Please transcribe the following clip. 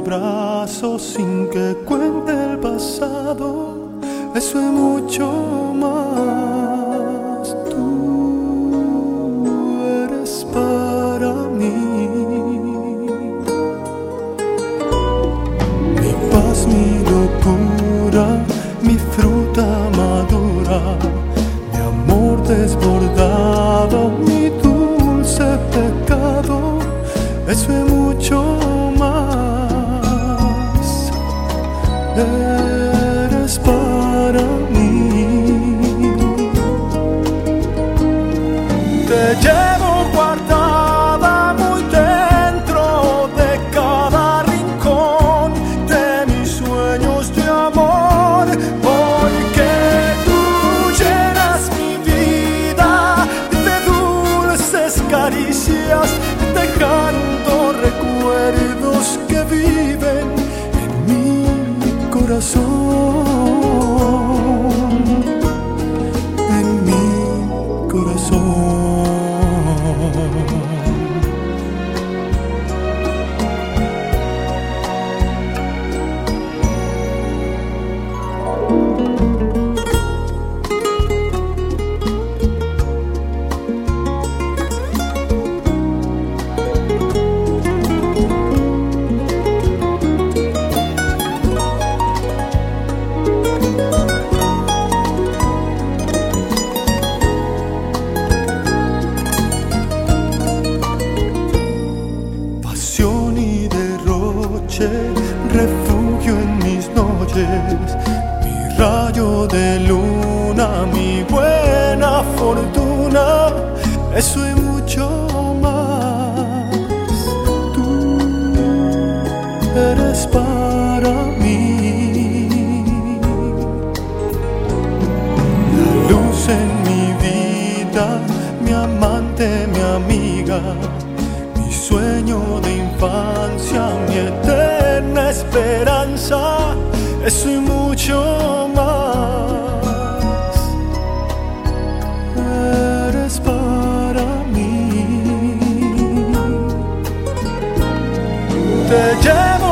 tus brazos sin que cuente el pasado. Eso y mucho más. Tú eres para mí mi paz, mi locura, mi fruta madura, mi amor desbordado, mi dulce pecado. Eso y mucho más. Eres para mí. Te llevo guardada muy dentro de cada rincón de mis sueños de amor, porque tú llenas mi vida de dulces caricias, dejando recuerdos que viven en mi corazón, en mi corazón. Refugio en mis noches, mi rayo de luna, mi buena fortuna, eso y mucho más. Tú eres para mí la luz en mi vida, mi amante, mi amiga, mi sueño de infancia, mi eterna esperanza, eso y mucho más. Eres para mí. Te llevo